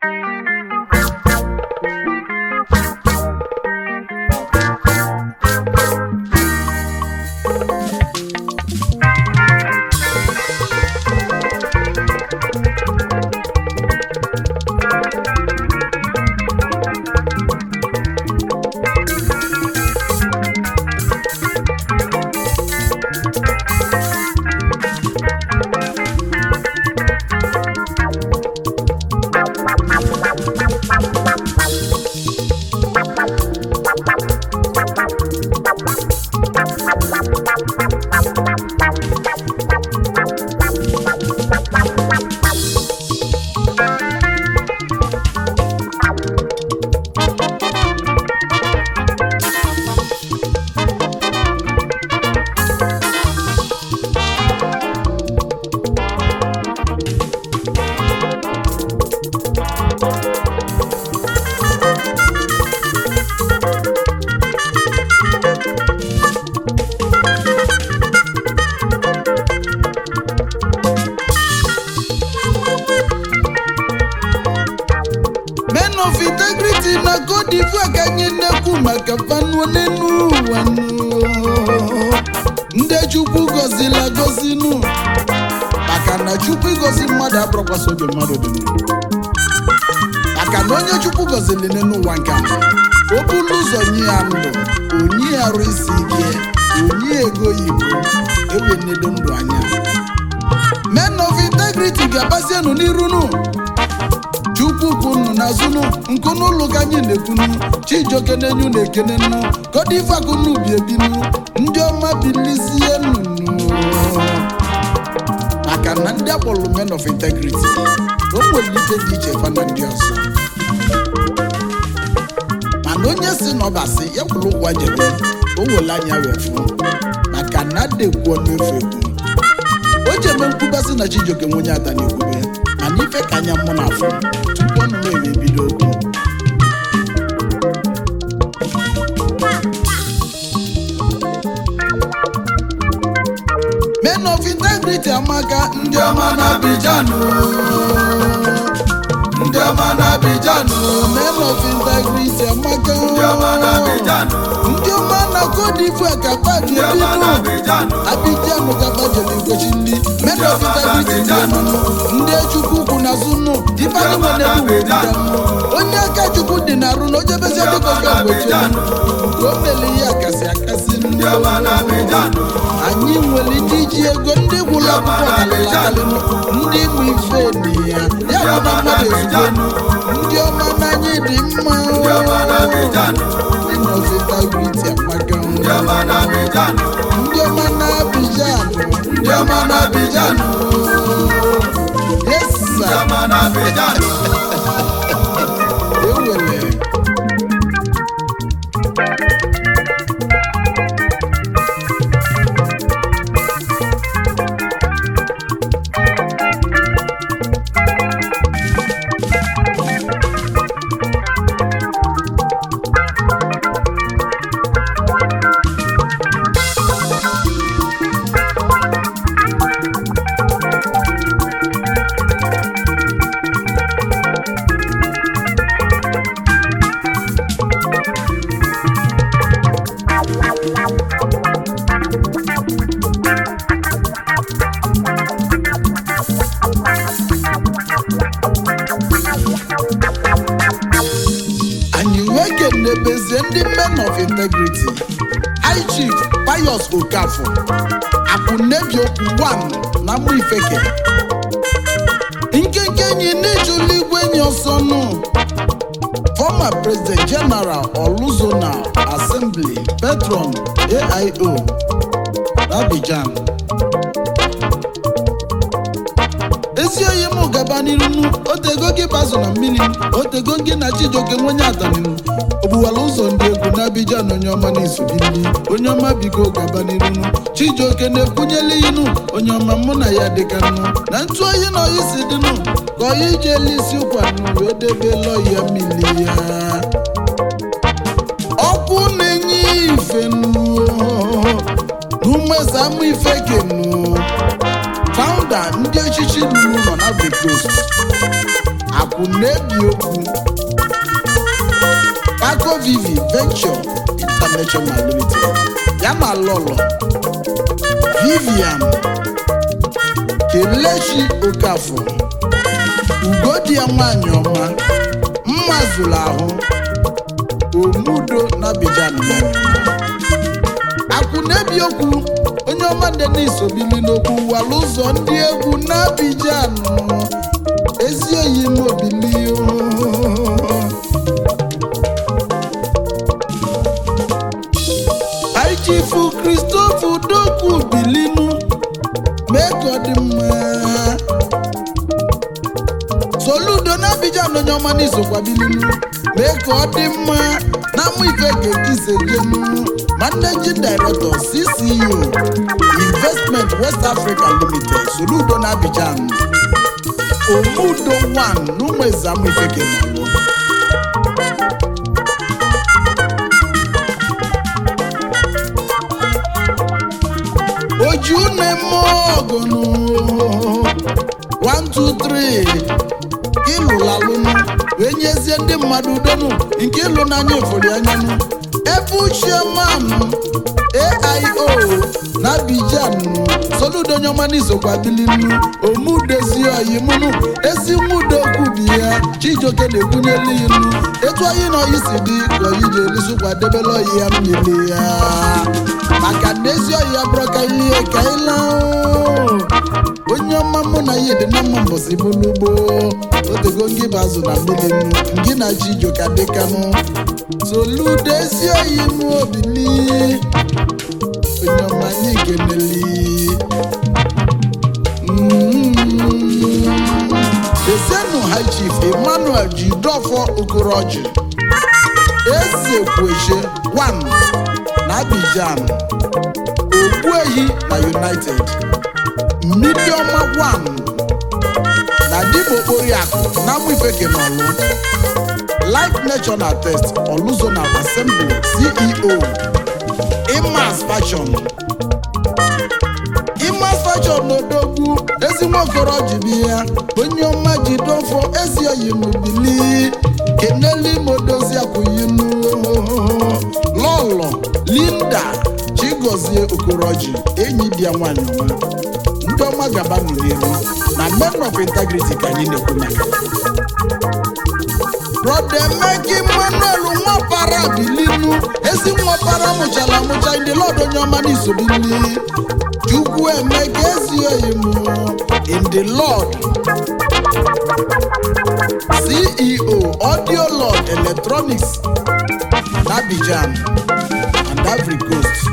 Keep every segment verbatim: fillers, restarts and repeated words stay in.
Ndị Chukwu gọzila gọzinu maka na Chukwu gọzi mmadụ abụrụkwasị oge mmadụ dị maka na onye Chukwu gọzili n'ụwa nke a o bulu ụzọ nye ya ndụ onye arụ isi ike onye ego yibo ewenedo ndụ anya men of integrity ga-agbasienụ n'irunu Chukwu kwunu n'azụnụ nkunu ụlọ ka anyị na-ekwunu Chijioke na-enyu na-ekene nnu kodifakunu bi ebinu ndị ọma bilisie nunu maka na ndị akpọrọ men of integrity o nwere ike dị iche fa na ndị ọzọ mana onye si n'ọbasị ya kwuru ụgwọ jebe o wele anya wefu maka na adekwuo n'efu ekwu o jebe nkwubasị na Chijioke nwenye ada na-ekwube mana ife ka anya mmụ na-afụ tupu ọnụ na-ewe ebido okwu men of integrity amaka ndị ọma na Abidjan ndị ọma na Abidjan men of integrity amaka ndị ọma na Abidjan ndị ọma na Côte d'Ivoire ka kpabi ebinu Abidjan ka kpabi egochi ndị men of integrity ndị ọma ndị Chukwu kwu na zunu ifeanyi nwere ewu onye aka Chukwu dị na arụ na oje bezi dịka ga gbochi ka o mele ya akasị akasị ndị ọma na Abidjan anyị nwere ndị ji ego ndị gwụrụ akwụkwọ kalịlakalị ndị mụ ife dị ya ya bụ na mmadụ ezugbo ndị ọma n'anya dị mma ndị ọma na Abidjan men of integrity amaka ndị ọma na Abidjan ndị ọma na Abidjan ndị ọma na Abidjan yes sir ndị ọma na Abidjan ewele ndị men of integrity High Chief Pius Okafor Akwunebiokwu one na mụ ifeke nkenke enyi n'ijuli igwe enyi ọsọnụ former President General Oluzona Assembly Patron A I O Abidjan ezi oyi mụ gaba n'irunu otego gị bazụ na mmiri otego gị na Chijioke nwenye adaninu ogbuwala ụzọ ndị egwu na Abidjan onye ọma na-esobili onye ọma bigo gaba n'irunu Chijioke na-ekwunyela inu onye ọma mụ na ya dịka nnu na ntụ oyi na oyi si dịnụ ka oyi ji elu isi ụkwanụ wee debela ya mmiri ya ọkwụ na-enye ife n'umeza amụ ife kenu founder ndị echichi nnu nọ na Ivory Coast Akunebi Okwu, Paco Vivi Venture International Limited, Yana Lolo, Vivian, Kelechi Okafor, Ugodia Nwanyoma, Mmazụlahụ, Omudo n'Abidjan. Akunebi Okwu, onye ọma Denis Obili n'okwu wala ụzọ ndị egwu n'Abidjan. Ezi oyi m Obili o. Aichifu Christopher Udokwu Bilinu, mee ka ọ dị mma. Soludo n'Abidjan onye ọma n'isokwa Bilinu, mee ka ọ dị mma. Na mụ ife ga-ekise jenu, Managing Director C C U Investment West Africa Limited, Soludo n'Abidjan. Omudo one n'ụmụ amụ ife ga-emalụ. Oju na-eme ọgụnụ one two three ịlụlalụnụ wee nyezie ndị mmadụ udonu nke ịlụ n'anya efoli anyanụ. Ebu chairman A I O n'Abidjan, Soludo onye ọma n'isokwa Bilinu, Omudezi oyimunu, ezi nwudo kwubi ya, Chijioke na-ekwunyelu inu, etu anyị na oyi si dị ka oyi ga-elisukwa debele oyi ya mmiri ya. Maka na ezi oyi ya bụrụ ka ihe ka ịla onye ọma mụ na ya dị na mma mbọsi bụlugbo otego ngị bụ azụ na mmiri nnu ngị na Chijioke dịkanụ. Soludo ezi oyi m Obili, onye ọma anyị keneli. Esenu High Chief Emmanuel Jideofor Okoroji, Eze Kweche one n'Abidjan, Ogbuehi na United, Mmiriọma one na Dimo Oriakụ na Amụifeke n'Ọlụ, Life National Test Oluzonal Assembly C E O, Imas Fashion, Imas Fashion n'Odogwu, ezi Nwokoroji bi ya, onye ọma Jideofor ezi oyi m Obili, keneli modozi akwụyinu. Lolo Linda Chigozie Okoroji, enyi di ya nwanyị ọma. Ndị ọma gaba n'elu na Men of Integrity ka anyị na-ekwu maka. Rodemeki Emmanuel Nwapara Bilinu, ezi Nwapara mụchala amụcha ndị Lord onye ọma n'isobili. Chukwu emeka ezi oyi m in the Lord. C E O Audio Lord Electronics n'Abidjan and Ivory Coast.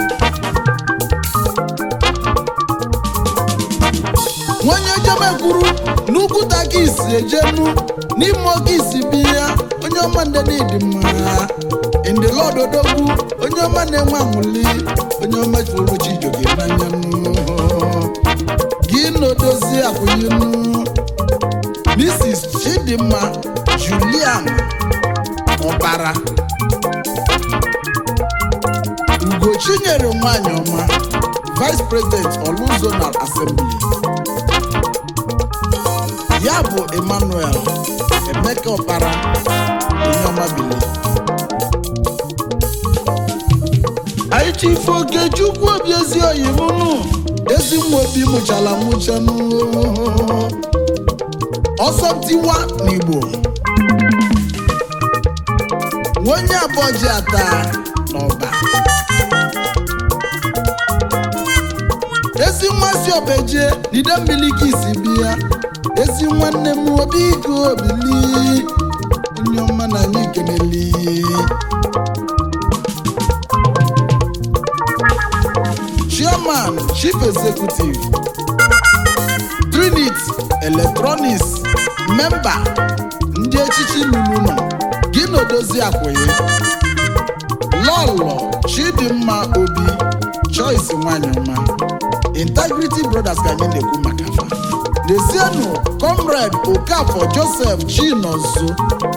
Nwenye jeme kwuru n'ugwu taka isi ejenu n'ime oge isi bi ya, onye ọma ndị dị mma in the Lord Odogwu, onye ọma na-enwe anwụli, onye ọma jụrụ Chijioke n'anya nụ gị n'odozi akwụyinu. Missus Chidimma Julian Ọbara, Ugochinyere nwanyị ọma, Vice President Oluzonal Assembly, ya bụ Emmanuel Emeka Ọbara onye ọma Bili. Anyị Chief Okechukwu Obi ezi oyimunu, ezi nwa obi mụchala mụchanụ, Ọsọptiwa n'Igbo, onye abụọ ji ata n'ọba, ezi nwa si Obeje n'ide mmiri ka isi bi ya, ezi nwanne m Obi Iko Obili, onye ọma na anyị keneli. Chairman Chief Executive Trinity Electronics, Member ndị echichi lulu nọ gị n'odozi akwụghị. Lolo Chidimma Obi Choice nwanyị ọma, Integrity Brothers ka anyị na-ekwu maka fa. Desienu Comrade Okafor Joseph Chinonso,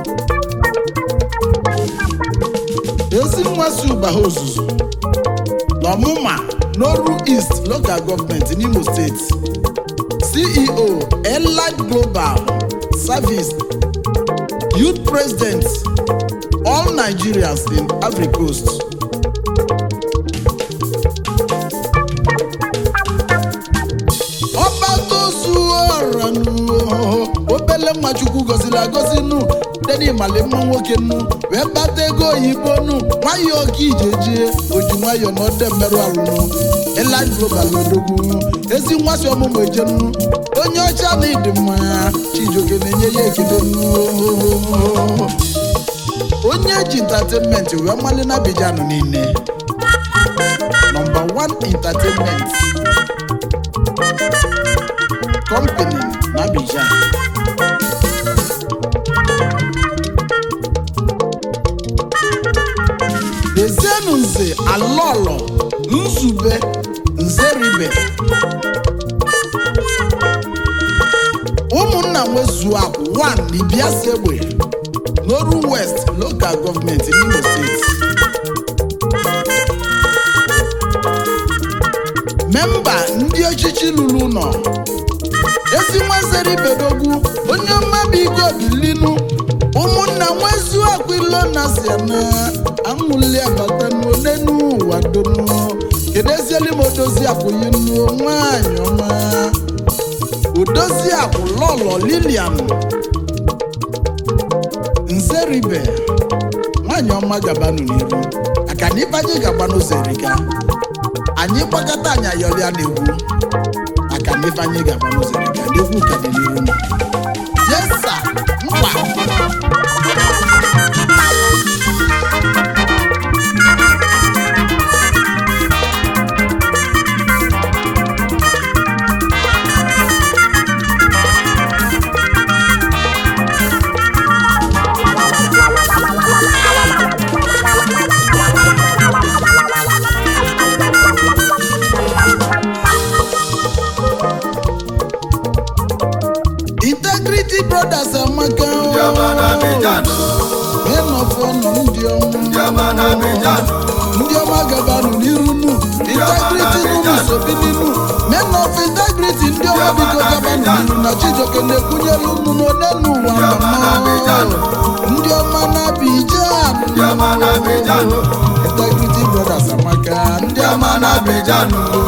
ezi nwa si Ụbaha Ozuzu n'ọmụma n'Oru East Local Government n'Imo State, C E O Elite Global Service Youth President all Nigerians in Ivory Coast. Obele Nwachukwu gozila agozi nu deni male mma nwoke nu wee kpata ego oyibo nu nwayọ ka ijeje oji nwayọ na ode mmerụ arụ nu Elite Global odogwu ezi nwasi ọmụmụ eje nu onye ọcha na ịdị mma Chijioke na-enye ya ekele nu onye ji entertainment wee mali na Abidjan niile number one entertainment company na Abidjan. Ezienu Nze Alolo Nzube Nzeribe ụmụnna nwezu akụ one Ibiasegbe Noru West Local Government in Imo State. Memba ndị ọchịchị lụrụ nọ ezi nwa Nzeribe dogwu onye mmabi iko bilinu ụmụnna nwezu akụ ilo na siana amụli abata n'onenu ụwa donu kedezieli m odozi akwụghị nnu nwanyị ọma odozi akwụ Lọlọ Lilian Nzeribe nwanyị ọma gabanụ n'iru aka na ịbanye gabanụ zerika anyị gbakọta anyị ayọrịa n'egwu aka na ịbanye gabanụ zerika n'egwu ka dị n'iru na yesa mkpa Integrity Brothers amaka ndị ọma gabanụ n'iru nu Integrity n'ụmụ sobininu Men of Integrity ndị ọma biko gabanụ n'iru na Chijioke na-ekwunyelu unu n'onenu ụwa mama ndị ọma na Abidjan Integrity Brothers amaka ndị ọma na Abidjan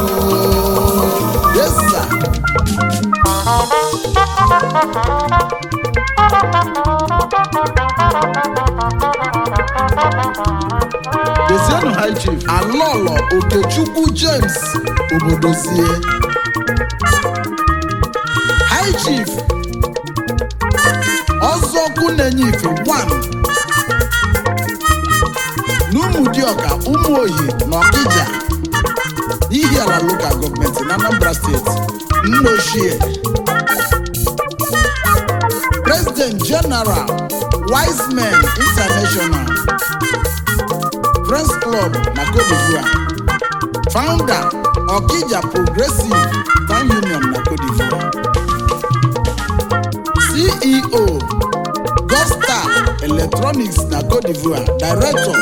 yes sir. Ezienu High Chief Alolo Okechukwu James Obodozie High Chief Ọzọkwu na-enye ife one n'Ụmụdịọka Ụmụoyi na Ọkịja Ihiala Local Government na Anambra State Nnochie President General Wise Men International Friends Club na Cote d'Ivoire Founder Okija Progressive Town Union na Cote d'Ivoire C E O Gostar Electronics na Cote d'Ivoire Director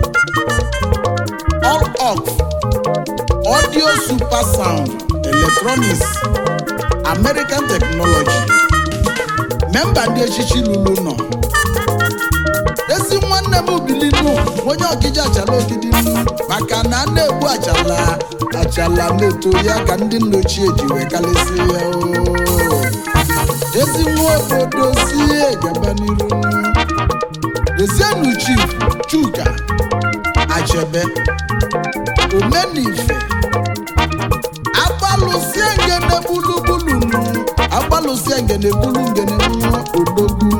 All Off Audio Super Sound Electronics American Technology Member ndị echichi lulu nọ ezi nwanne m bilinu onye Ọkịja achala ogidi nnu maka na na-egbu achala achala na-eto ya ka ndị nnochie ji wee kalịsị ya ezi nwa obodo sie gaba n'iru Ezienu Chief Chuka Achebe Omenife agbalụsie ngene bulubulu agbalụsie ngene bulu ngene odogwu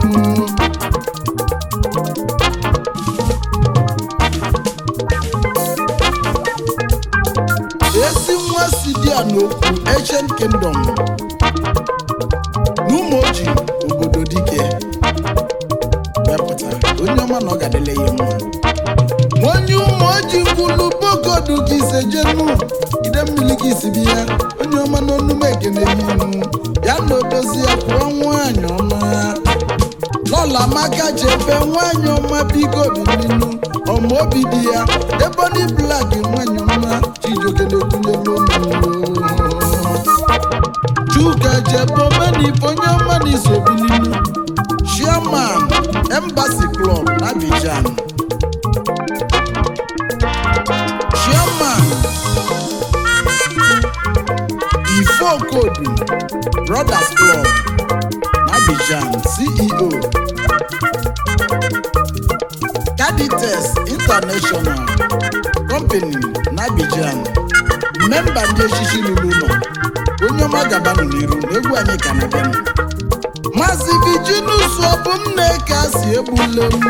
ezi nwa Sidia n'okwu Ancient Kingdom n'Ụmụoji obodo dike mepụta onye ọma na ọ gadele ya mma onye Ụmụoji kwulu bogodu gị sejenu ide mmiri gị si bịa onye ọma n'onume ekene inu ya na odozi ya kwụọ nwanyị ọma Lọlọ Amaka Chebe nwanyị ọma biko bilinu ọma obi dị ya Ebony Black nwanyị ọma Chijioke na-ekwunyelu unu Chuka Jebomeni Ponyamani Sobilinu, Chairman Embassy Club Abidjan, Chairman Ifo Kodu Brothers Club Abidjan, C E O Cadites International Company Abidjan, member ndị echichi lulu nọ onye ọma gabanu n'iru n'egwu anyị ka na-abịa. Maazị Virginus Obumneke asị egbule m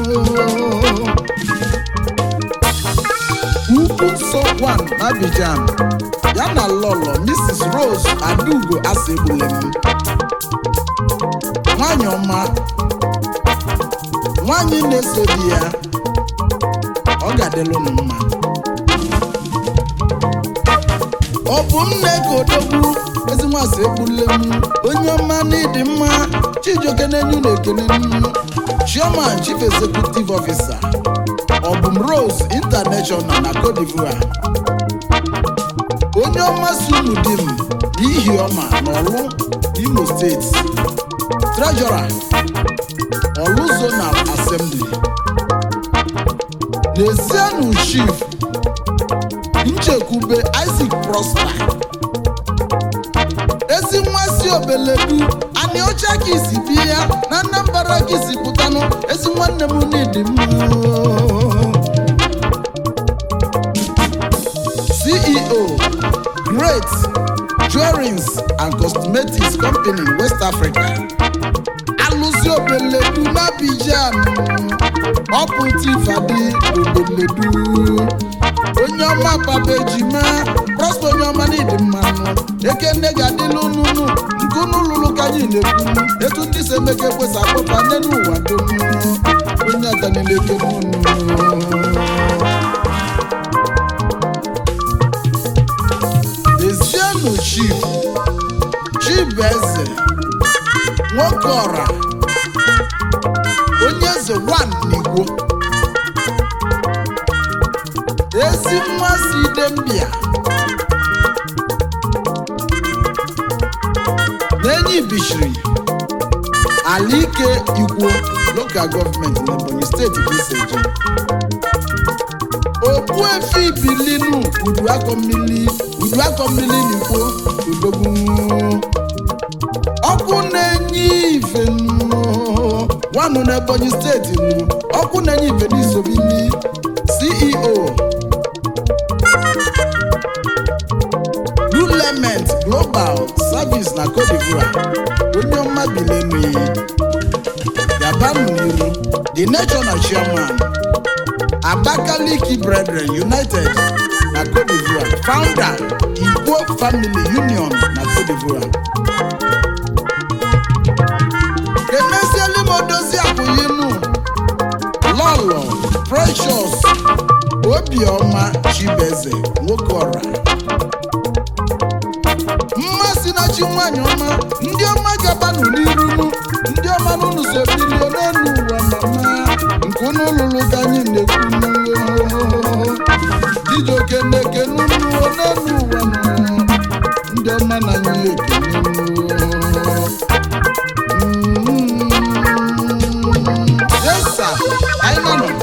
Ugwu Nsọ one Abidjan ya na lọlọ Missus Rose Adugo asị egbule m nwanyị ọma, nwanyị na-eso di ya ọ ga-adịlụ unu mma. Obumneke odogwu ezi nwasị egbule m onye ọma n'ịdị mma. Chijioke na-enye unu ekele m, Chairman Chief Executive Officer Obum Rose International na Cote d'Ivoire. Onye ọma si unu di m n'ihi ọma n'Ọlụ Imo State, Treasurer Ọlụ Zonal Assembly. N'ezienụ Chief Nchekwube Isaac Prosper ezi nwa si Obeledu ani ọcha ka isi bi ya na Anambra ka isi pụtanụ ezi nwanne m n'ịdị m. C E O Great Jewelries and Cosmetics Company West Africa, alụsi Obeledu na Abidjan, ọpụta Ifadi Obeledu onye ọma Papa Ejima Prosper onye ọma n'ịdị mmanụ ekene ga-adịlụ unu nke unu lụrụ ka anyị na-ekwu etu ndị si emeke ekwesị akpọpa nne n'ụwa dum onye adanile ekene unu. Ezienụ Chief Chibeze Nwokora onye eze one n'Igbo, ezi mmasị Idembia n'Enyi Bishiri Alike Ikwo Local Government n'Ebonyi State Biseje. Ogbuefi Bilinu Uduakomili Uduakomili n'Ikwo Udogwu ọkụ na-enye ife nwanụ n'Ebonyi State nụ ọkụ na-enye ife n'Isobili. C E O Lulement Global Service na Cote d'Ivoire onye ọma bilenu Gabanu N'iru the National Chairman Abakaliki Brethren United na Cote d'Ivoire, Founder Igbo Family Union na Cote d'Ivoire. Emesieli Modozi Akuyinu Lolo Precious Obioma Chibeze Nwokora mmasị na chi nwanyị ọma ndị ọma Gabanu N'iru ndị ọma n'unu so bilio n'elu ụwa mama nke unu lụrụ ka anyị na-ekwu Chijioke na-eke n'unu n'elu ụwa ndị ọma na anyị ekele. Yes sir, I know.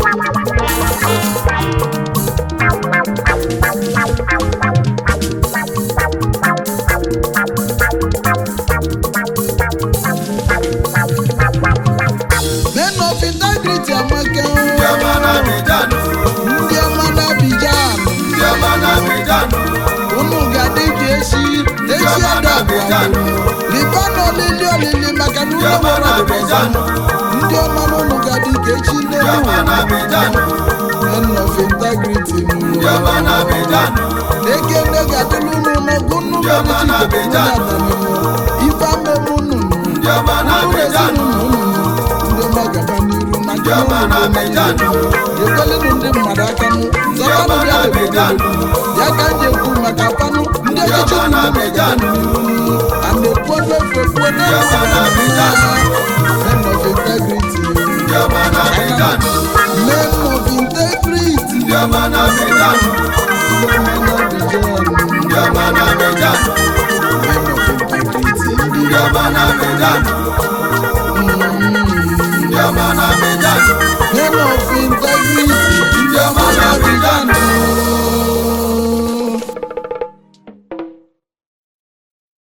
Men of integrity amaka Ndiamana Abidjan Ndiamana Abidjan Ndiamana Abidjan unu gadi keshi eshi adabwa libano lili olili makanu Ndiamana Abidjan Ndiamana unu gadi keshi Ndiamana Abidjan Men of integrity Ndiamana Abidjan Eke nega tulunu no gunu Ndiamana Abidjan Ifame munu Ndiamana Abidjan Ndiamana Abidjan Yekele ndi madakanu Ndiamana Abidjan Yakanje kumakapanu Ndiamana Abidjan Ande pone fefone Ndiamana Abidjan Men of integrity Ndiamana Abidjan Men of integrity Ndiamana Abidjan Ndiamana Abidjan Ndiamana Abidjan Men of integrity na Abidjan